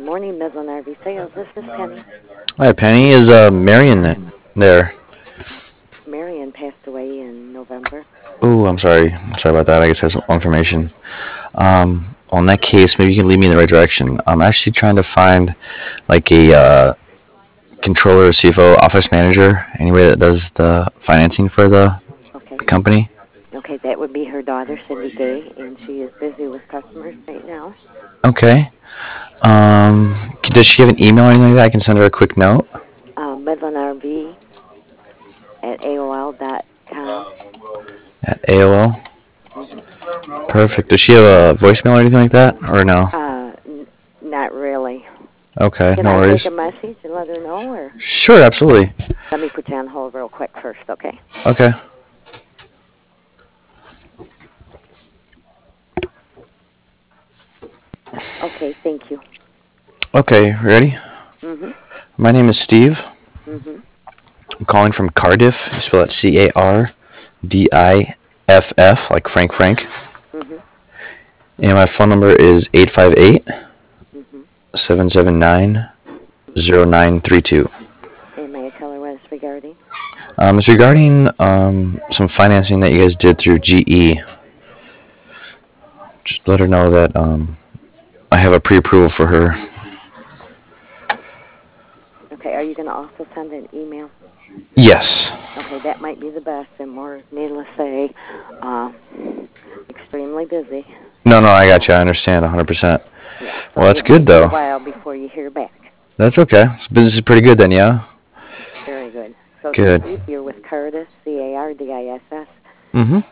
morning, Midland RV Sales. This is Penny. Hi, Penny. Is Marion there? Marion passed away in November. Oh, I'm sorry. I'm sorry about that. I guess I have some information. Well, in that case, maybe you can lead me in the right direction. I'm actually trying to find like a controller, CFO, office manager, anybody that does the financing for the Okay. company. Okay, that would be her daughter, Cindy Gay, and she is busy with customers right now. Okay. Does she have an email or anything like that? I can send her a quick note Midland RV at AOL.com. at AOL. Mm-hmm. Perfect. Does she have a voicemail or anything like that, or no? Not really. Okay, Can no I take worries. a message and let her know, or Sure, absolutely. let me put you on hold real quick first, okay? Okay. Okay, thank you. Okay, ready? Mm-hmm. My name is Steve. Mm-hmm. I'm calling from Cardiff. You spell it Cardiff, like Frank. Mm-hmm. And my phone number is 858 Mm-hmm. 779 0932. And may I tell her what it's regarding? It's regarding some financing that you guys did through GE. Just let her know that I have a pre-approval for her. Okay, are you going to also send an email? Yes. Okay, that might be the best, and more, needless to say, uh, extremely busy. No, I got So, you. I understand 100%. yeah, Well, so that's it might good, be a though. while before you hear back. That's okay. Business is pretty good then, yeah? Very good. So, Good. Steve, you're with Cardis, CARDISS, Mm-hmm.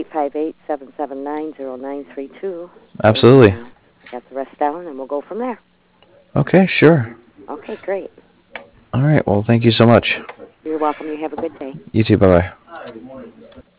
858-779-0932, and Absolutely. got the rest down, and we'll go from there. Okay, sure. Okay, great. All right. Well, thank you so much. You're welcome. You have a good day. You too. Bye-bye.